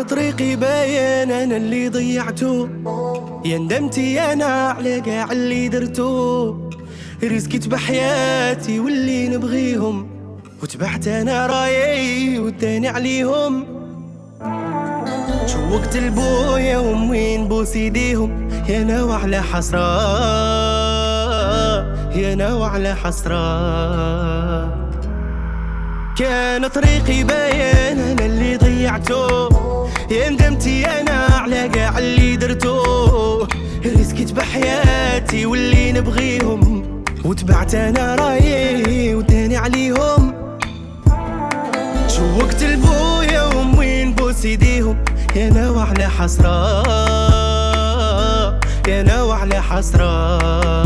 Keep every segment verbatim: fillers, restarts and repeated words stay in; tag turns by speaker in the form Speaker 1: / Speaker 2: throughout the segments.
Speaker 1: كان طريقي باين انا اللي ضيعته، يا ندمتي انا على قاع اللي درتو. رزقت بحياتي واللي نبغيهم، وتبعت انا رايي وداني عليهم. شوقت لبويا وامي نبوس ايديهم، يا ناوى على حسرة، يا ناوى على حسرة. كان طريقي باين انا اللي ضيعته، يا ندمتي انا على قاع اللي درتو. رزقت بحياتي واللي نبغيهم، وتبعت انا رايي وداني عليهم. شوقت لبويا وامي نبوس ايديهم، يا ناوى على حسرة، يا ناوى على حسرة.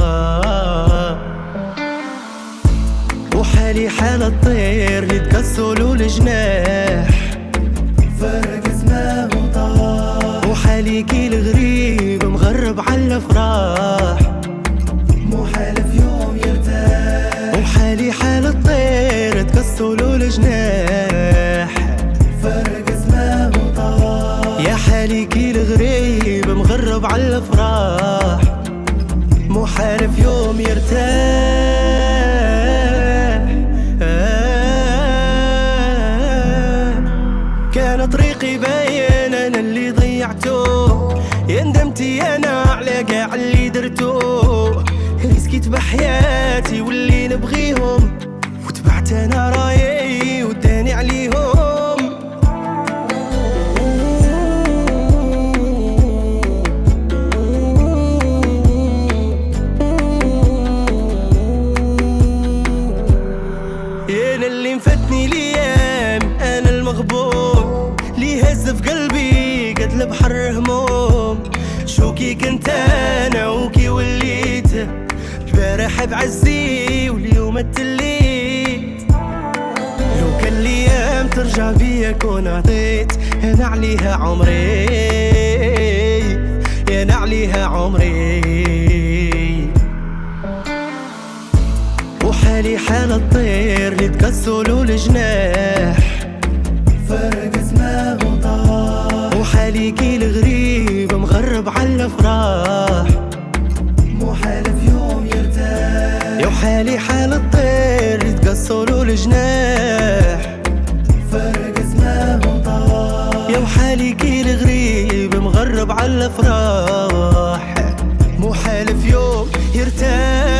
Speaker 1: وحالي حال الطير اللي تكسلوا الجناح، فرق اسمه وطاح. وحالي كي الغريب مغرب على الافراح، مو حالف يوم يرتاح. وحالي حال الطير تكسلوا الجناح، فرق اسمه وطاح. يا حالي كي الغريب مغرب على الافراح، مو حالف يوم يرتاح. كان طريقي باين انا اللي ضيعته، يا ندمتي انا على قاع اللي درتو. رزقت بحياتي واللي نبغيهم، وتبعت انا رايي وداني عليهم. انا اللي مفتني ليام، انا المغبون لي هز في قلبي قتل بحر هموم. شوكي كنت انا وكي وليت، البارح بعزي واليوم اتليت. لو كان ليام ترجع بيا كون عطيت انا عليها عمري، انا عليها عمري. وحالي حال الطير اللي تكسلوا الجناح، فرق اسمه وطاح. وحالي كي الغريب مغرب على الافراح، مو حالف يوم يرتاح. يا وحالي حال الطير اللي تكسلوا الجناح، فرق اسمه وطاح. يا وحالي كي الغريب مغرب على الافراح، مو حالف يوم يرتاح.